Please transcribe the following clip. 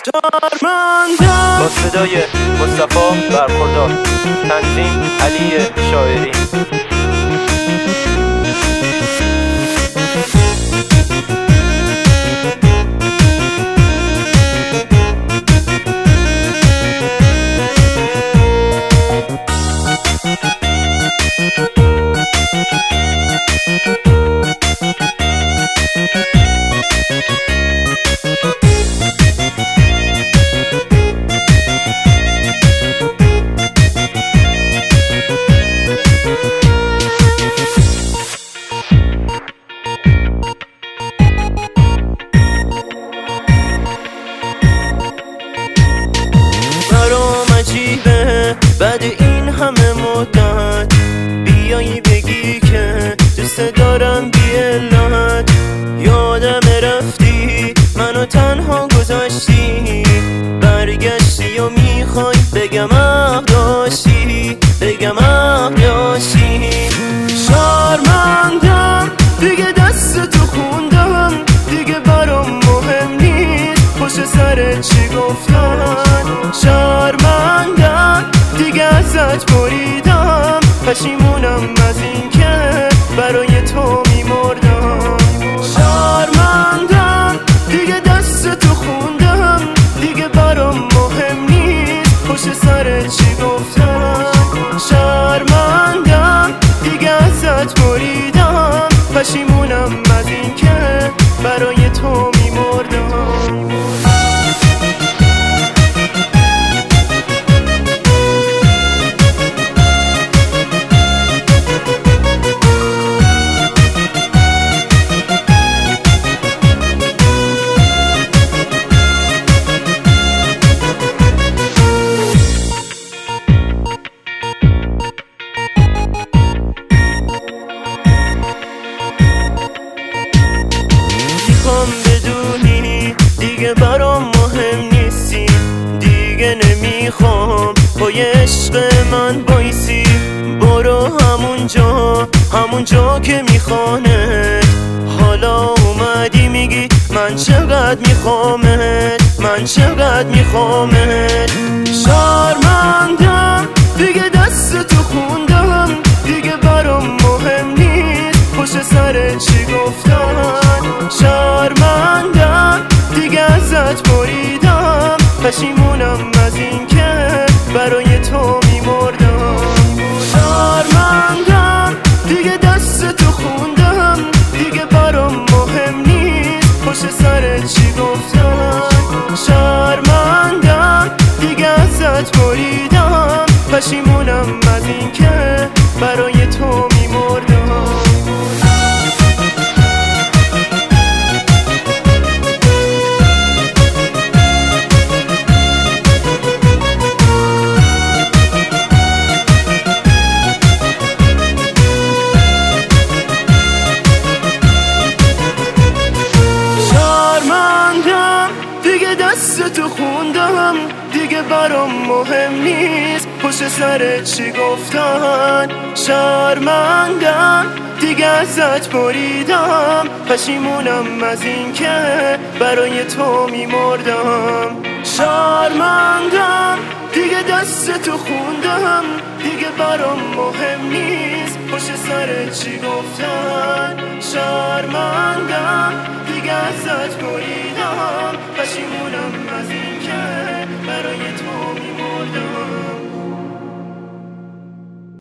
با صدای مصطفی برخوردار، تنظیم علی شاعری. بعد این همه مدت بیایی بگی که دوست دارم بی علت، یادم رفتی منو تنها گذاشتی، برگشتی و میخوای بگم حق داشتی، بگم حق داشتی. شرمندم دیگه دست تو خوندم، دیگه برام مهم نیست پشت سرت چی گفتن. شرمندم دیگه ازت بریدم، پشیمونم از این که برای تو میمردم. شرمندم دیگه دست تو خوندم، دیگه برام مهم نیست پشت سرت چی گفتم. شرمندم دیگه ازت بریدم، پشیمونم از این که برای تو میمردم. بدونی دیگه برام مهم نیستی، دیگه نمیخوام پای عشق من بایسی. برو همونجا که میخوانت، حالا اومدی میگی من چقدر میخوامت، من چقدر میخوامت. شرمندم دیگه دست تو خوندم، دیگه برام مهم نیست پشت سرت چی گفتن. شرمندم دیگه ازت بریدم، پشیمونم از این که برای تو میمردم. شرمندم دیگه دست تو خوندم، دیگه برام مهم نیست پشت سرت چی گفتن. شرمندم دیگه ازت بریدم، پشیمونم از این که برای تو میمردم. دست تو خوندم، دیگه برام مهم نیست پشت سرت چی گفتن. شرمندم دیگه ازت بریدم، پشیمونم از این که برای تو میمردم. شرمندم دیگه دست تو خوندم، دیگه برام مهم نیست پشت سرت چی گفتن. شرمندم دیگه ازت بریدم، پشیمونم